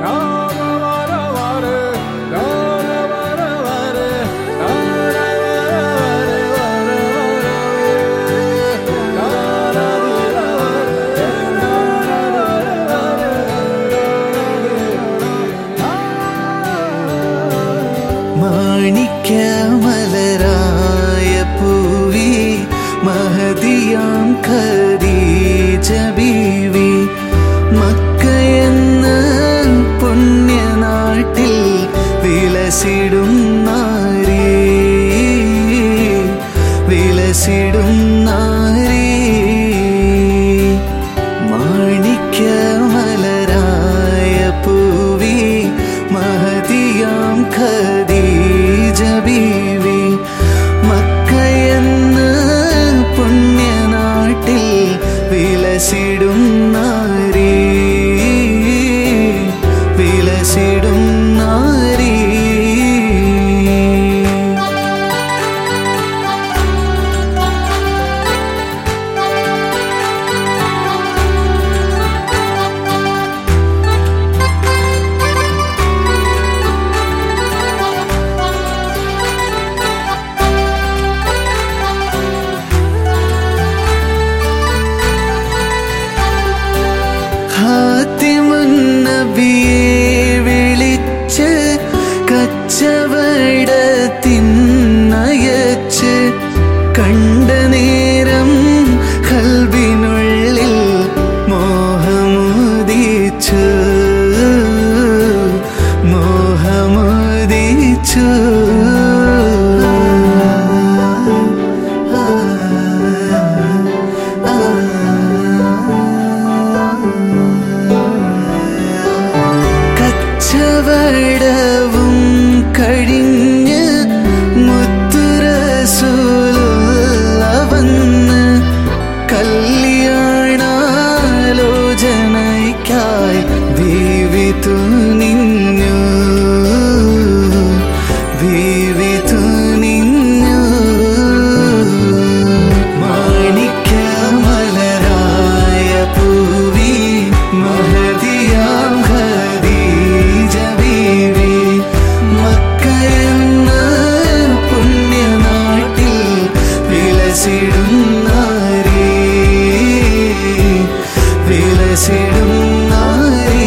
മാണിക്യമലരായ പൂവി മഹദിയാം ഖദീജ ബീവി മക്കയെന്ന പുണ്യനാട്ടിൽ വിലസിടും നാരി വിലസിടും നാരി മാണിക്യമലരായ പൂവി മഹദിയാം ഖദീജ ബീവി മക്കയെന്ന പുണ്യനാട്ടിൽ വിലസിടും നാരി വിലസിടും നാരി ഹാത്തിമുന്നബിയെ വിളിച്ച് കച്ചവടത്തിനയച്ച് കണ്ട നേരം ഖൽബിനുള്ളിൽ മോഹമുദിച്ചു മോഹമുദിച്ചു കച്ചവടവും കഴിഞ്ഞ് മുത്തുറസൂലുള്ള വന്ന് കല്യാണാലോചനയ്ക്കായി ബീവി തുനിഞ്ഞു ബീവി തുനിഞ്ഞു മാണിക്യമലരായ പൂവി മഹദിയാം ഖദീജ ബീവി മക്കയെന്ന പുണ്യനാട്ടിൽ വിലസിടും നാരി വിലസിടും നാരി